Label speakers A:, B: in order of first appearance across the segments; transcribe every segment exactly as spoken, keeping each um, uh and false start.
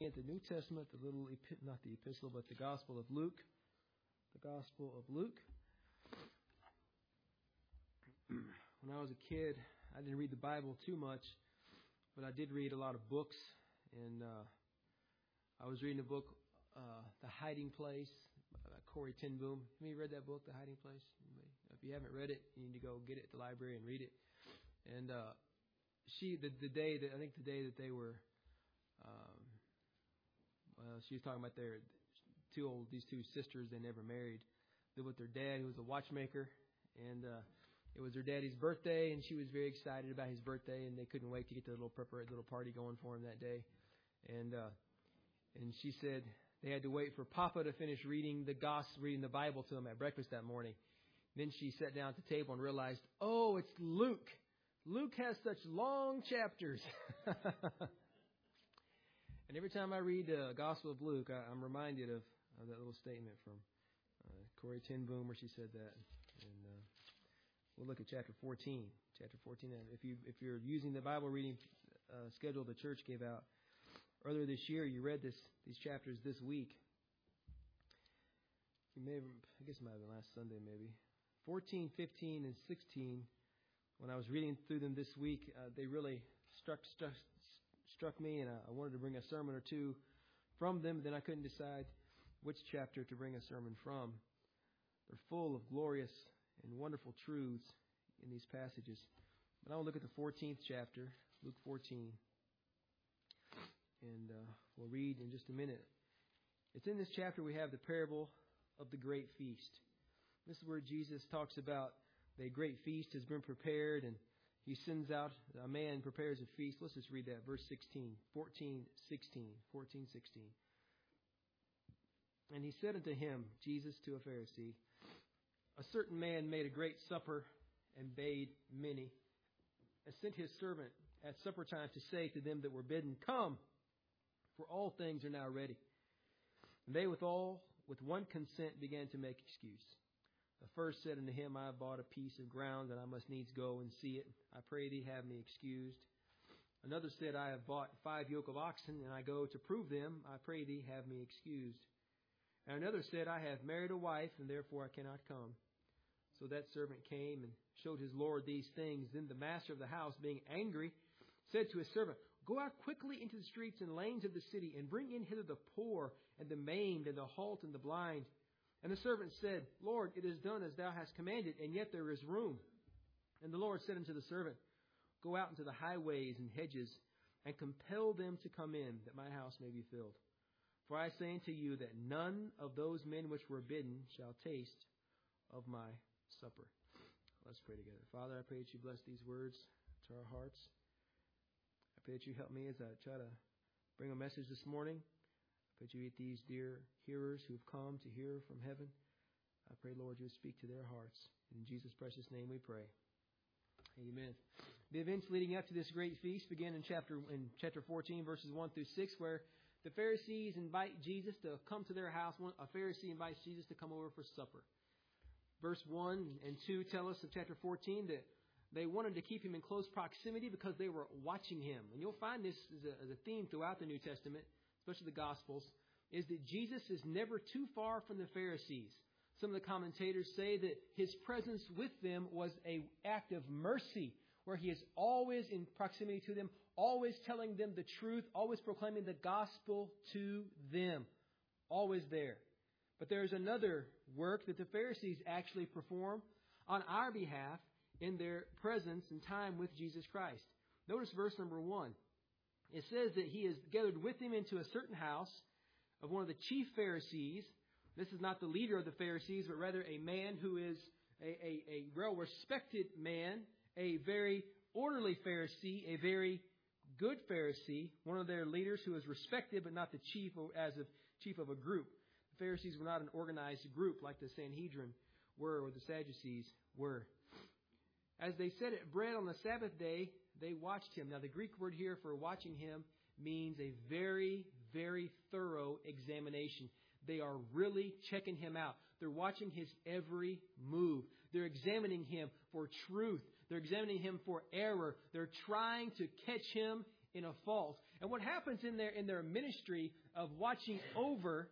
A: At the New Testament, the little, epi- not the epistle, but the Gospel of Luke. The Gospel of Luke. When I was a kid, I didn't read the Bible too much, but I did read a lot of books. And uh, I was reading a book, uh, The Hiding Place, by Corrie ten Boom. Have you read that book, The Hiding Place? Anybody? If you haven't read it, you need to go get it at the library and read it. And uh, she, the, the day that I think the day that they were. Um, Well, she was talking about their two old, these two sisters. They never married. Lived with their dad, who was a watchmaker, and uh, it was their daddy's birthday, and she was very excited about his birthday, and they couldn't wait to get the little prepar- little party going for him that day. And uh, and she said they had to wait for Papa to finish reading the gospel, reading the Bible to him at breakfast that morning. Then she sat down at the table and realized, oh, it's Luke. Luke has such long chapters. And every time I read the Gospel of Luke, I, I'm reminded of, of that little statement from uh, Corrie ten Boom where she said that. And uh, we'll look at chapter fourteen. Chapter fourteen. If you if you're using the Bible reading uh, schedule the church gave out earlier this year, you read this these chapters this week. You may have, I guess it might have been last Sunday maybe. fourteen, fifteen, and sixteen. When I was reading through them this week, uh, they really struck struck. struck me, and I wanted to bring a sermon or two from them. Then I couldn't decide which chapter to bring a sermon from. They're full of glorious and wonderful truths in these passages. But I will look at the fourteenth chapter, Luke fourteen, and uh, we'll read in just a minute. It's in this chapter we have the parable of the great feast. This is where Jesus talks about the great feast has been prepared, and He sends out, a man prepares a feast. Let's just read that, verse sixteen, fourteen, sixteen, fourteen, sixteen. And he said unto him, Jesus to a Pharisee, a certain man made a great supper and bade many, and sent his servant at supper time to say to them that were bidden, come, for all things are now ready. And they with all, with one consent began to make excuse. The first said unto him, I have bought a piece of ground, and I must needs go and see it. I pray thee, have me excused. Another said, I have bought five yoke of oxen, and I go to prove them. I pray thee, have me excused. And another said, I have married a wife, and therefore I cannot come. So that servant came and showed his lord these things. Then the master of the house, being angry, said to his servant, go out quickly into the streets and lanes of the city, and bring in hither the poor, and the maimed, and the halt, and the blind. And the servant said, Lord, it is done as thou hast commanded, and yet there is room. And the Lord said unto the servant, go out into the highways and hedges, and compel them to come in, that my house may be filled. For I say unto you that none of those men which were bidden shall taste of my supper. Let's pray together. Father, I pray that you bless these words to our hearts. I pray that you help me as I try to bring a message this morning. I pray that you meet these dear hearers who have come to hear from heaven. I pray, Lord, you would speak to their hearts. In Jesus' precious name we pray. Amen. The events leading up to this great feast begin in chapter in chapter fourteen, verses one through six, where the Pharisees invite Jesus to come to their house. A Pharisee invites Jesus to come over for supper. Verse one and two tell us of chapter fourteen that they wanted to keep him in close proximity because they were watching him. And you'll find this as a, as a theme throughout the New Testament, especially the Gospels, is that Jesus is never too far from the Pharisees. Some of the commentators say that his presence with them was an act of mercy, where he is always in proximity to them, always telling them the truth, always proclaiming the gospel to them, always there. But there is another work that the Pharisees actually perform on our behalf in their presence and time with Jesus Christ. Notice verse number one. It says that he is gathered with him into a certain house of one of the chief Pharisees. This is not the leader of the Pharisees, but rather a man who is a, a, a well-respected man, a very orderly Pharisee, a very good Pharisee, one of their leaders who is respected but not the chief as of chief of a group. The Pharisees were not an organized group like the Sanhedrin were or the Sadducees were. As they set at bread on the Sabbath day, they watched him. Now, the Greek word here for watching him means a very, very thorough examination. They are really checking him out. They're watching his every move. They're examining him for truth. They're examining him for error. They're trying to catch him in a fault. And what happens in their, in their ministry of watching over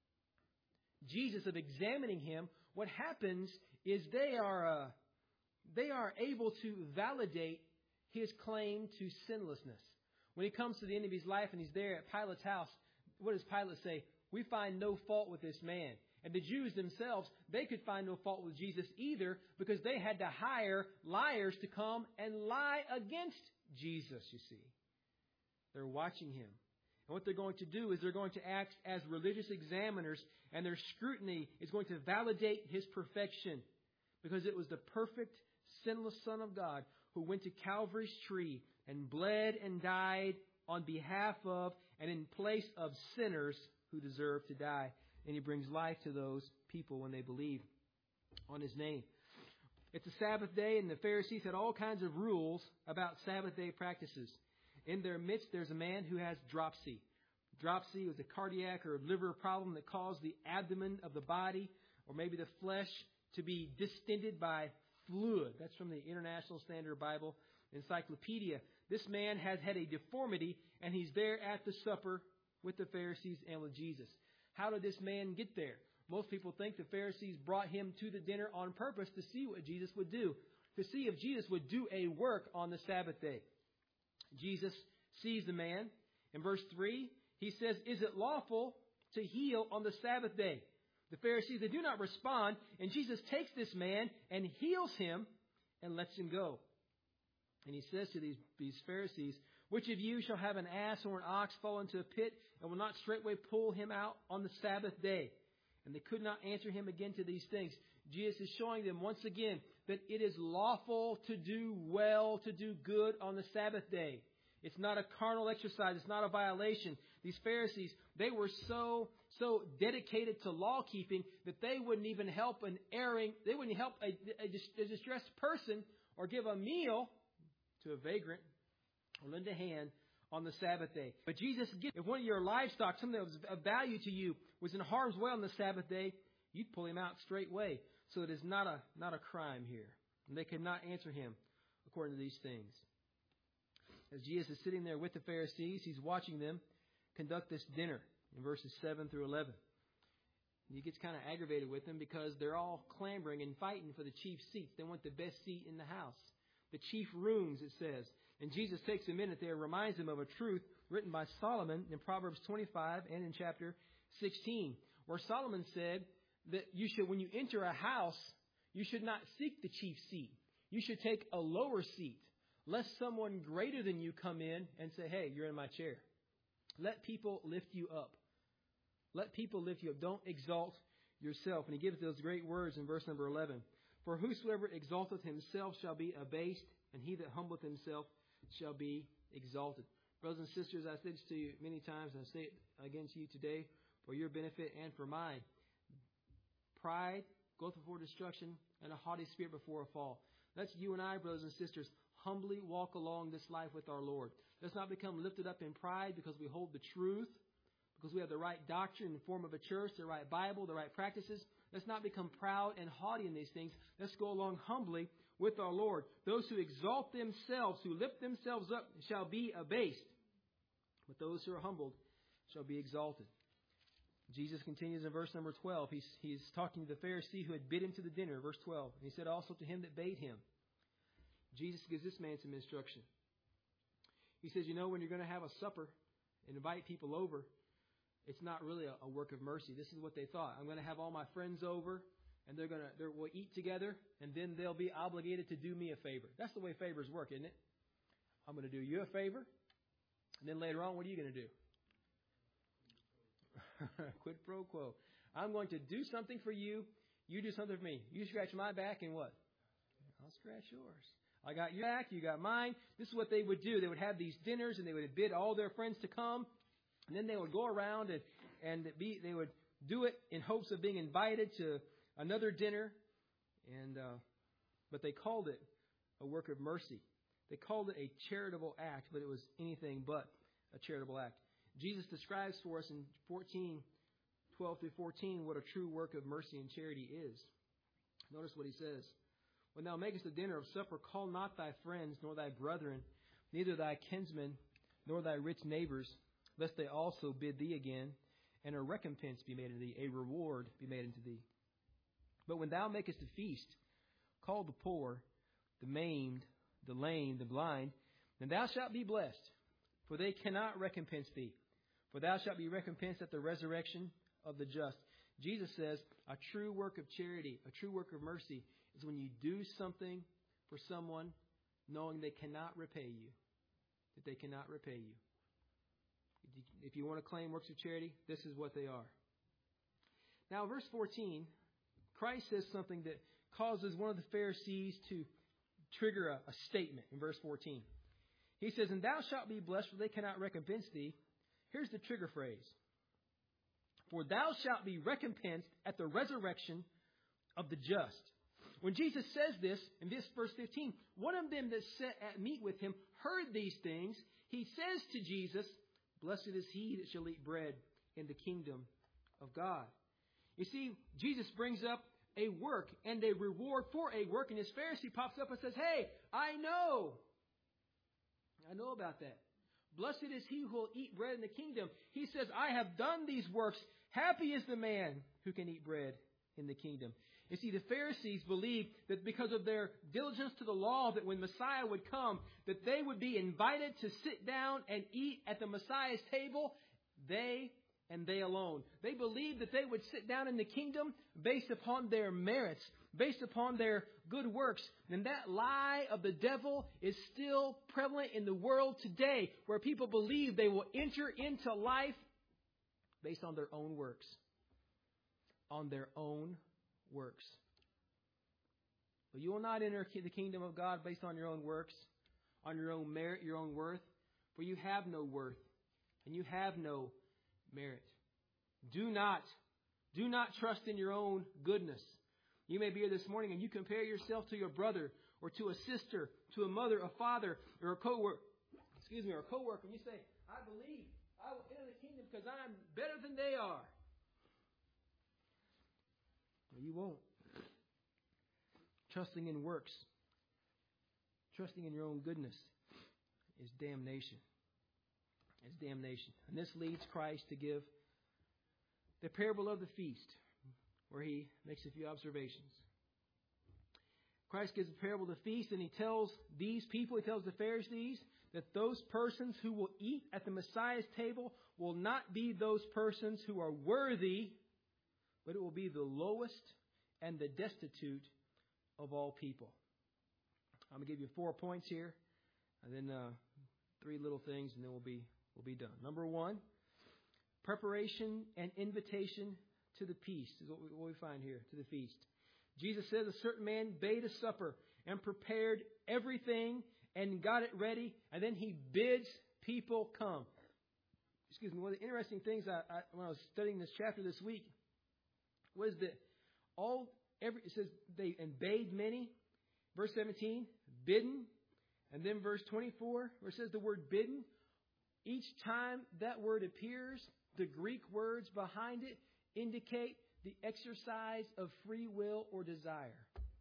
A: Jesus, of examining him, what happens is they are, uh, they are able to validate his claim to sinlessness. When he comes to the end of his life and he's there at Pilate's house, what does Pilate say? We find no fault with this man. And the Jews themselves, they could find no fault with Jesus either, because they had to hire liars to come and lie against Jesus, you see. They're watching him. And what they're going to do is they're going to act as religious examiners, and their scrutiny is going to validate his perfection, because it was the perfect, sinless Son of God who went to Calvary's tree and bled and died on behalf of and in place of sinners who deserve to die. And he brings life to those people when they believe on his name. It's a Sabbath day, and the Pharisees had all kinds of rules about Sabbath day practices. In their midst, there's a man who has dropsy. Dropsy was a cardiac or liver problem that caused the abdomen of the body, or maybe the flesh, to be distended by fluid. That's from the International Standard Bible Encyclopedia. This man has had a deformity, and he's there at the supper with the Pharisees and with Jesus. How did this man get there? Most people think the Pharisees brought him to the dinner on purpose to see what Jesus would do, to see if Jesus would do a work on the Sabbath day. Jesus sees the man. In verse three, he says, "Is it lawful to heal on the Sabbath day?" The Pharisees, they do not respond, and Jesus takes this man and heals him and lets him go. And he says to these, these Pharisees, "Which of you shall have an ass or an ox fall into a pit and will not straightway pull him out on the Sabbath day?" And they could not answer him again to these things. Jesus is showing them once again that it is lawful to do well, to do good on the Sabbath day. It's not a carnal exercise. It's not a violation. These Pharisees, they were so, so dedicated to law keeping that they wouldn't even help an erring, they wouldn't help a, a, a distressed person or give a meal to a vagrant or lend a hand on the Sabbath day. But Jesus, if one of your livestock, something that was of value to you, was in harm's way on the Sabbath day, you'd pull him out straightway. So it is not a not a crime here. And they could not answer him according to these things. As Jesus is sitting there with the Pharisees, he's watching them conduct this dinner in verses seven through eleven. And he gets kind of aggravated with them because they're all clamoring and fighting for the chief seats. They want the best seat in the house. The chief rooms, it says. And Jesus takes a minute there, reminds them of a truth written by Solomon in Proverbs twenty-five and in chapter sixteen, where Solomon said that you should, when you enter a house, you should not seek the chief seat. You should take a lower seat, lest someone greater than you come in and say, "Hey, you're in my chair." Let people lift you up. Let people lift you up. Don't exalt yourself. And he gives those great words in verse number eleven. "For whosoever exalteth himself shall be abased, and he that humbleth himself shall be exalted." Brothers and sisters, I said this to you many times, and I say it again to you today for your benefit and for mine. Pride goeth before destruction, and a haughty spirit before a fall. Let's, you and I, brothers and sisters, humbly walk along this life with our Lord. Let's not become lifted up in pride because we hold the truth, because we have the right doctrine in the form of a church, the right Bible, the right practices. Let's not become proud and haughty in these things. Let's go along humbly with our Lord. Those who exalt themselves, who lift themselves up, shall be abased. But those who are humbled shall be exalted. Jesus continues in verse number twelve. He's, he's talking to the Pharisee who had bid him to the dinner, verse twelve. And he said also to him that bade him. Jesus gives this man some instruction. He says, you know, when you're going to have a supper and invite people over, it's not really a, a work of mercy. This is what they thought. I'm going to have all my friends over, and they're going to they're, we'll eat together, and then they'll be obligated to do me a favor. That's the way favors work, isn't it? I'm going to do you a favor, and then later on, what are you going to do? Quid pro quo. I'm going to do something for you. You do something for me. You scratch my back, and what? I'll scratch yours. I got your back. You got mine. This is what they would do. They would have these dinners, and they would bid all their friends to come. And then they would go around and, and be, they would do it in hopes of being invited to another dinner. And, uh, but they called it a work of mercy. They called it a charitable act, but it was anything but a charitable act. Jesus describes for us in fourteen, twelve through fourteen, what a true work of mercy and charity is. Notice what he says. When thou makest a dinner of supper, call not thy friends, nor thy brethren, neither thy kinsmen, nor thy rich neighbors, lest they also bid thee again, and a recompense be made unto thee, a reward be made unto thee. But when thou makest a feast, call the poor, the maimed, the lame, the blind, then thou shalt be blessed, for they cannot recompense thee. For thou shalt be recompensed at the resurrection of the just. Jesus says a true work of charity, a true work of mercy, is when you do something for someone knowing they cannot repay you. That they cannot repay you. If you want to claim works of charity, this is what they are. Now, verse fourteen, Christ says something that causes one of the Pharisees to trigger a, a statement in verse fourteen. He says, and thou shalt be blessed, for they cannot recompense thee. Here's the trigger phrase. For thou shalt be recompensed at the resurrection of the just. When Jesus says this, in this verse fifteen, one of them that sat at meat with him heard these things. He says to Jesus, blessed is he that shall eat bread in the kingdom of God. You see, Jesus brings up a work and a reward for a work, and this Pharisee pops up and says, hey, I know. I know about that. Blessed is he who will eat bread in the kingdom. He says, I have done these works. Happy is the man who can eat bread in the kingdom. You see, the Pharisees believed that because of their diligence to the law, that when Messiah would come, that they would be invited to sit down and eat at the Messiah's table. They and they alone. They believed that they would sit down in the kingdom based upon their merits, based upon their good works. And that lie of the devil is still prevalent in the world today, where people believe they will enter into life based on their own works. On their own works. But you will not enter the kingdom of God based on your own works, on your own merit, your own worth, for you have no worth and you have no merit. Do not, do not trust in your own goodness. You may be here this morning and you compare yourself to your brother or to a sister, to a mother, a father, or a co-worker, excuse me, or a co-worker, and you say, I believe I will enter the kingdom because I'm better than they are. Well, you won't. Trusting in works, trusting in your own goodness is damnation. It's damnation. And this leads Christ to give the parable of the feast, where he makes a few observations. Christ gives the parable of the feast, and he tells these people, he tells the Pharisees, that those persons who will eat at the Messiah's table will not be those persons who are worthy, but it will be the lowest and the destitute of all people. I'm going to give you four points here, and then uh, three little things, and then we'll be we'll be done. Number one, preparation and invitation to the feast is what we, what we find here, to the feast. Jesus says a certain man bade a supper and prepared everything and got it ready, and then he bids people come. Excuse me. One of the interesting things I, I when I was studying this chapter this week was that all every it says they and bade many. Verse seventeen, bidden, and then verse twenty-four, where it says the word bidden. Each time that word appears, the Greek words behind it indicate the exercise of free will or desire.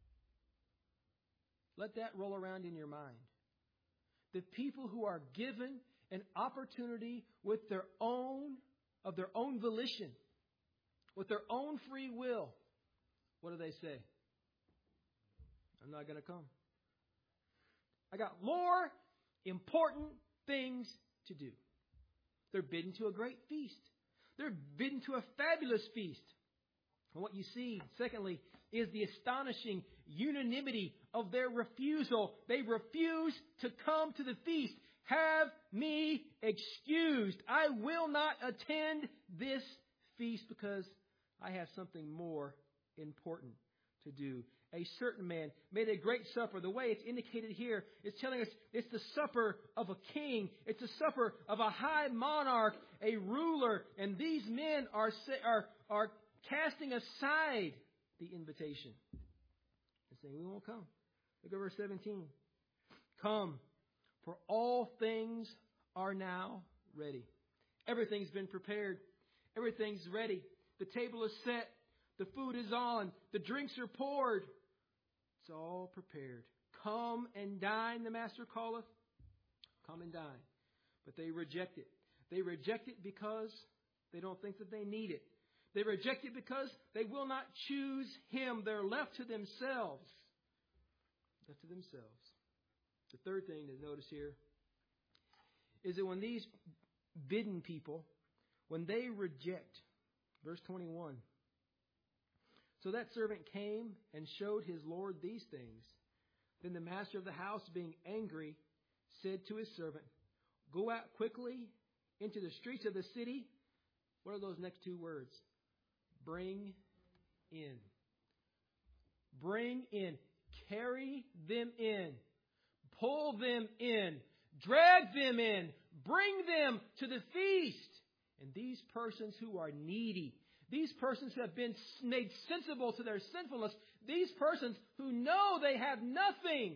A: Let that roll around in your mind. The people who are given an opportunity with their own, of their own volition, with their own free will, what do they say? I'm not going to come. I got more important things to do. They're bidden to a great feast. They're bidden to a fabulous feast. And what you see, secondly, is the astonishing unanimity of their refusal. They refuse to come to the feast. Have me excused. I will not attend this feast because I have something more important to do. A certain man made a great supper. The way it's indicated here is telling us it's the supper of a king. It's a supper of a high monarch, a ruler. And these men are, are, are casting aside the invitation and saying, we won't come. Look at verse seventeen. Come, for all things are now ready. Everything's been prepared. Everything's ready. The table is set. The food is on. The drinks are poured. It's all prepared. Come and dine, the Master calleth. Come and dine. But they reject it. They reject it because they don't think that they need it. They reject it because they will not choose Him. They're left to themselves. Left to themselves. The third thing to notice here is that when these bidden people, when they reject, verse twenty-one, so that servant came and showed his Lord these things. Then the master of the house, being angry, said to his servant, go out quickly into the streets of the city. What are those next two words? Bring in. Bring in. Carry them in. Pull them in. Drag them in. Bring them to the feast. And these persons who are needy, these persons who have been made sensible to their sinfulness, these persons who know they have nothing,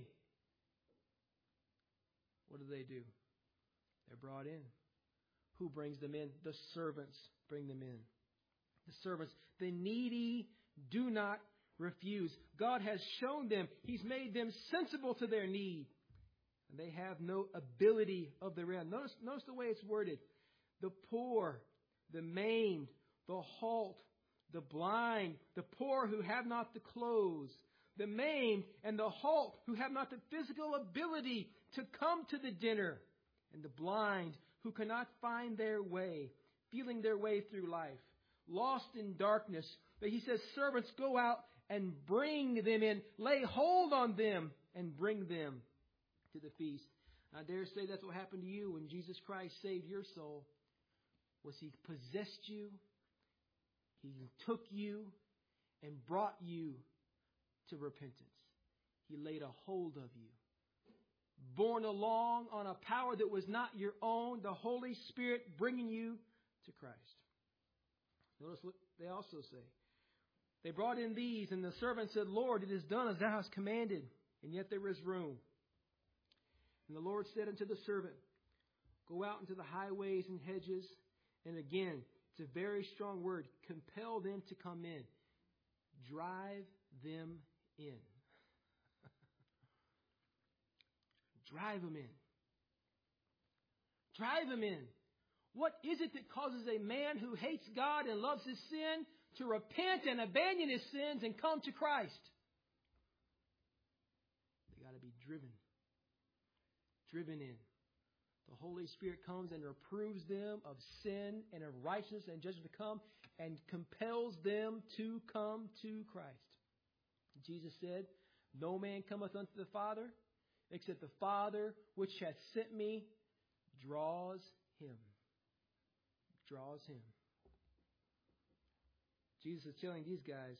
A: what do they do? They're brought in. Who brings them in? The servants bring them in. The servants. The needy do not refuse. God has shown them. He's made them sensible to their need. And they have no ability of their own. Notice, notice the way it's worded. The poor, the maimed, the halt, the blind, the poor who have not the clothes, the maimed and the halt who have not the physical ability to come to the dinner, and the blind who cannot find their way, feeling their way through life, lost in darkness. But he says, servants, go out and bring them in, lay hold on them and bring them to the feast. I dare say that's what happened to you when Jesus Christ saved your soul. Was He possessed you? He took you and brought you to repentance. He laid a hold of you. Borne along on a power that was not your own, the Holy Spirit bringing you to Christ. Notice what they also say. They brought in these, and the servant said, Lord, it is done as thou hast commanded, and yet there is room. And the Lord said unto the servant, go out into the highways and hedges, and again, it's a very strong word, compel them to come in. Drive them in. Drive them in. Drive them in. What is it that causes a man who hates God and loves his sin to repent and abandon his sins and come to Christ? They got to be driven. Driven in. The Holy Spirit comes and reproves them of sin and of righteousness and judgment to come and compels them to come to Christ. Jesus said, no man cometh unto the Father except the Father which hath sent me draws him. Draws him. Jesus is telling these guys,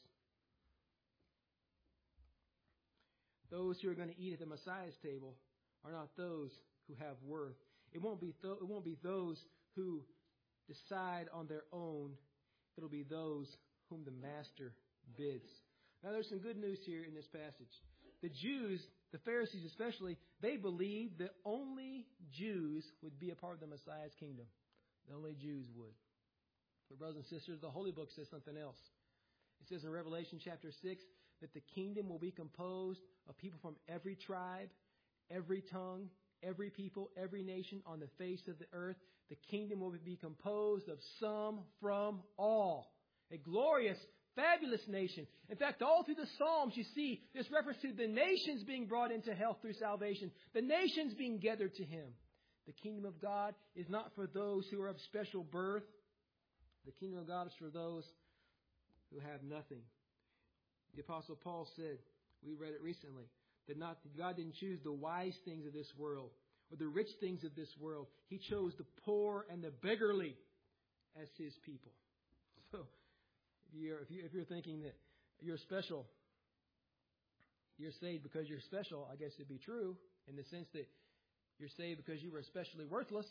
A: those who are going to eat at the Messiah's table are not those who have worth. It won't be th- it won't be those who decide on their own. It'll be those whom the Master bids. Now, there's some good news here in this passage. The Jews, the Pharisees especially, they believed that only Jews would be a part of the Messiah's kingdom. That only Jews would. But brothers and sisters, the Holy Book says something else. It says in Revelation chapter six that the kingdom will be composed of people from every tribe, every tongue, every people, every nation on the face of the earth. The kingdom will be composed of some from all. A glorious, fabulous nation. In fact, all through the Psalms, you see this reference to the nations being brought into health through salvation. The nations being gathered to Him. The kingdom of God is not for those who are of special birth. The kingdom of God is for those who have nothing. The Apostle Paul said, we read it recently, that not God didn't choose the wise things of this world or the rich things of this world. He chose the poor and the beggarly as His people. So if you're, if, you, if you're thinking that you're special, you're saved because you're special, I guess it'd be true in the sense that you're saved because you were especially worthless,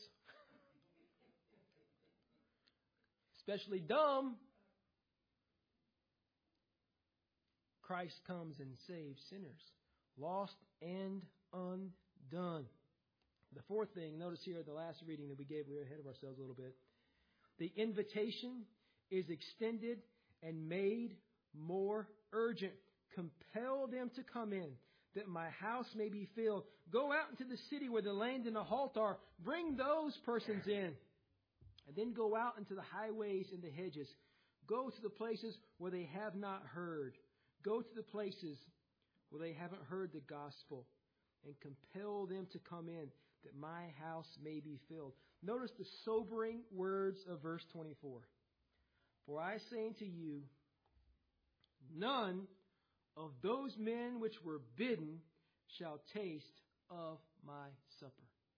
A: especially dumb. Christ comes and saves sinners, lost and undone. The fourth thing, notice here the last reading that we gave, we were ahead of ourselves a little bit. The invitation is extended and made more urgent. Compel them to come in. that my house may be filled. Go out into the city where the lame and the halt are. Bring those persons in. And then go out into the highways and the hedges. Go to the places where they have not heard. Go to the places where they haven't heard the gospel. And compel them to come in, that my house may be filled. Notice the sobering words of verse twenty-four. For I say unto you, none of those men which were bidden shall taste of my supper.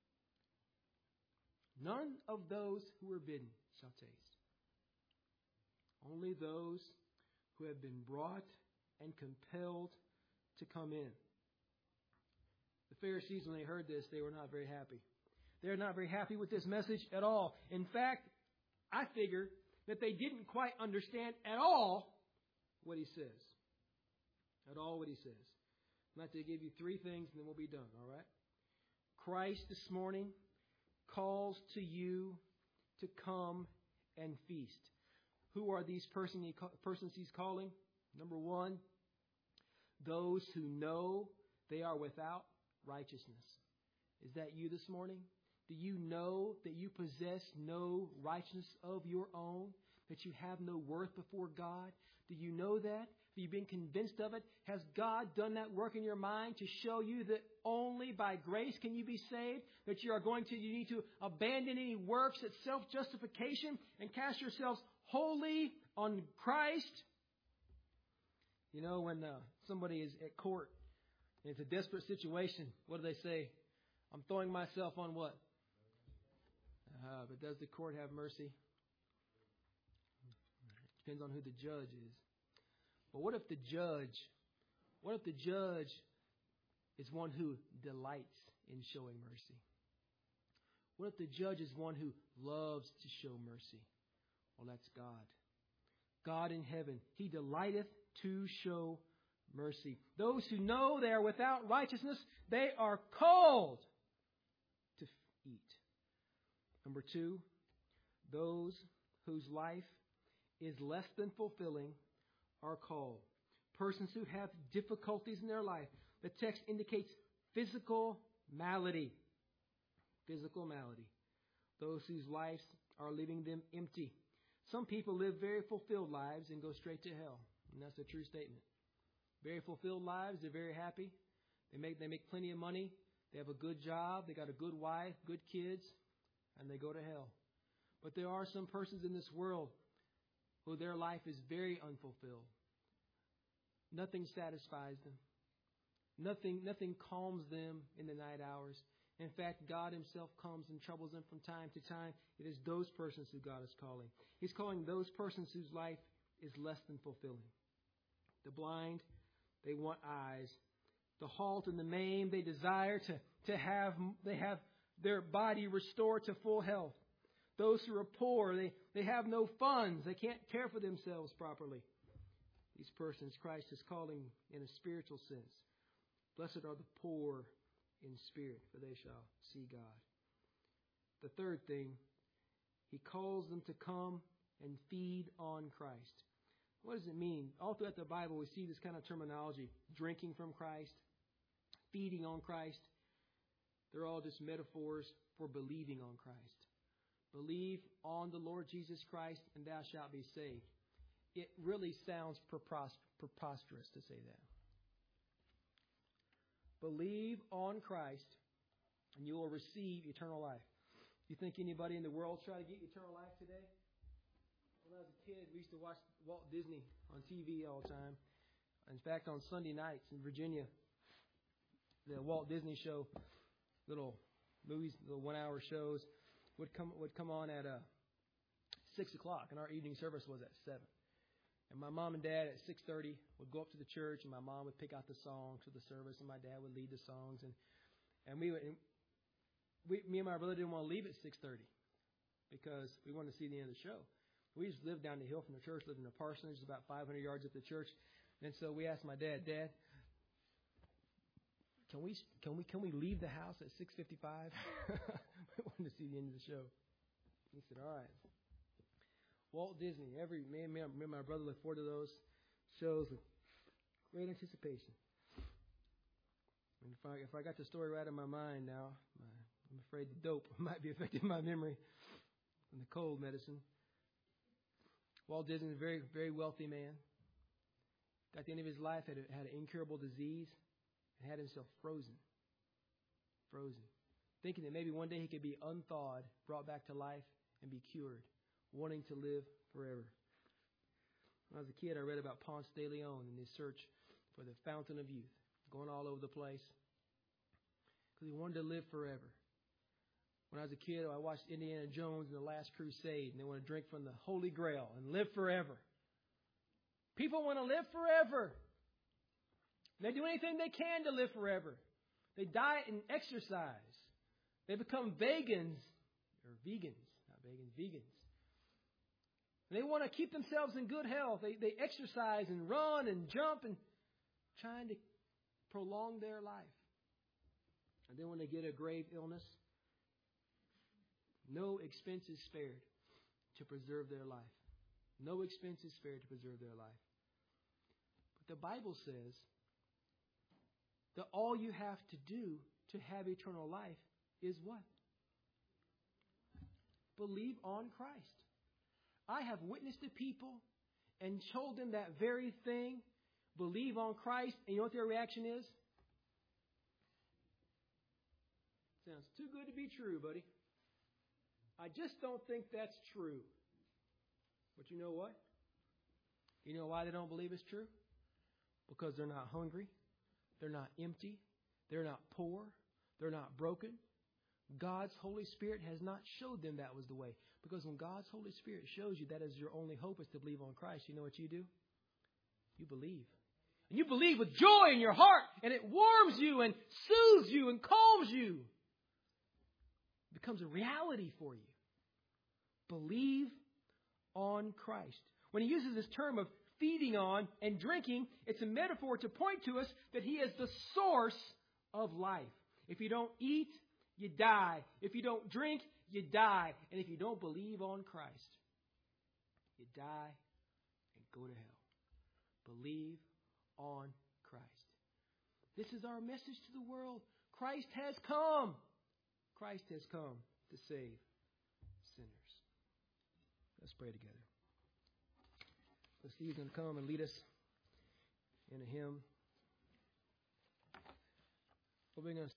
A: None of those who were bidden shall taste. Only those who have been brought and compelled to come in. The Pharisees, when they heard this, they were not very happy. They're not very happy with this message at all. In fact, I figure that they didn't quite understand at all what he says. At all what he says. I'm going to give you three things and then we'll be done, all right? Christ this morning calls to you to come and feast. Who are these person he, persons he's calling? Number one, those who know they are without righteousness. Is that you this morning? Do you know that you possess no righteousness of your own? That you have no worth before God? Do you know that? Have you been convinced of it? Has God done that work in your mind to show you that only by grace can you be saved? That you are going to, you need to abandon any works at self-justification and cast yourselves wholly on Christ? You know, when uh, somebody is at court and it's a desperate situation, what do they say? I'm throwing myself on what? Uh, but does the court have mercy? Depends on who the judge is. But what if the judge, what if the judge is one who delights in showing mercy? What if the judge is one who loves to show mercy? Well, that's God. God in heaven, He delighteth to show mercy. Those who know they are without righteousness, they are called to eat. Number two, those whose life is less than fulfilling are called. Persons who have difficulties in their life. The text indicates physical malady. Physical malady. Those whose lives are leaving them empty. Some people live very fulfilled lives and go straight to hell. And that's a true statement. Very fulfilled lives. They're very happy. They make, they make plenty of money. They have a good job. They got a good wife, good kids, and they go to hell. But there are some persons in this world who their life is very unfulfilled. Nothing satisfies them. Nothing, nothing calms them in the night hours. In fact, God Himself comes and troubles them from time to time. It is those persons who God is calling. He's calling those persons whose life is less than fulfilling. The blind, they want eyes. The halt and the maimed, they desire to, to have, they have their body restored to full health. Those who are poor, they, they have no funds. They can't care for themselves properly. These persons Christ is calling in a spiritual sense. Blessed are the poor in spirit, for they shall see God. The third thing, He calls them to come and feed on Christ. What does it mean? All throughout the Bible, we see this kind of terminology. Drinking from Christ, feeding on Christ. They're all just metaphors for believing on Christ. Believe on the Lord Jesus Christ, and thou shalt be saved. It really sounds preposterous to say that. Believe on Christ, and you will receive eternal life. You think anybody in the world try to get eternal life today? When I was a kid, we used to watch Walt Disney on T V all the time. In fact, on Sunday nights in Virginia, the Walt Disney show, little movies, little one-hour shows, would come would come on at uh, six o'clock, and our evening service was at seven. And my mom and dad at six thirty would go up to the church, and my mom would pick out the songs for the service, and my dad would lead the songs, and and we would, and we, me and my brother didn't want to leave at six thirty because we wanted to see the end of the show. We used to live down the hill from the church, lived in a parsonage about five hundred yards up the church, and so we asked my dad, Dad, can we can we can we leave the house at six fifty-five? We wanted to see the end of the show. He said, all right. Walt Disney, every me and, me and my brother look forward to those shows with great anticipation. And if I, if I got the story right in my mind now, my, I'm afraid the dope might be affecting my memory from the cold medicine. Walt Disney was a very, very wealthy man. At the end of his life, had, a, had an incurable disease and had himself frozen. Frozen. Thinking that maybe one day he could be unthawed, brought back to life, and be cured. Wanting to live forever. When I was a kid, I read about Ponce de Leon in his search for the fountain of youth. Going all over the place. Because he wanted to live forever. When I was a kid, I watched Indiana Jones and the Last Crusade, and they want to drink from the Holy Grail and live forever. People want to live forever. They do anything they can to live forever. They diet and exercise. They become vegans, or vegans, not vegans, vegans. And they want to keep themselves in good health. They, they exercise and run and jump and trying to prolong their life. And then when they get a grave illness, no expense is spared to preserve their life. No expense is spared to preserve their life. But the Bible says that all you have to do to have eternal life is what? Believe on Christ. I have witnessed to people and told them that very thing. Believe on Christ. And you know what their reaction is? Sounds too good to be true, buddy. I just don't think that's true. But you know what? You know why they don't believe it's true? Because they're not hungry. They're not empty. They're not poor. They're not broken. God's Holy Spirit has not showed them that was the way. Because when God's Holy Spirit shows you that is your only hope is to believe on Christ, you know what you do? You believe. And you believe with joy in your heart, and it warms you and soothes you and calms you. It becomes a reality for you. Believe on Christ. When he uses this term of feeding on and drinking, it's a metaphor to point to us that he is the source of life. If you don't eat, you die. If you don't drink, you die. And if you don't believe on Christ, you die and go to hell. Believe on Christ. This is our message to the world. Christ has come. Christ has come to save sinners. Let's pray together. So Steve's going to come and lead us in a hymn. We're going to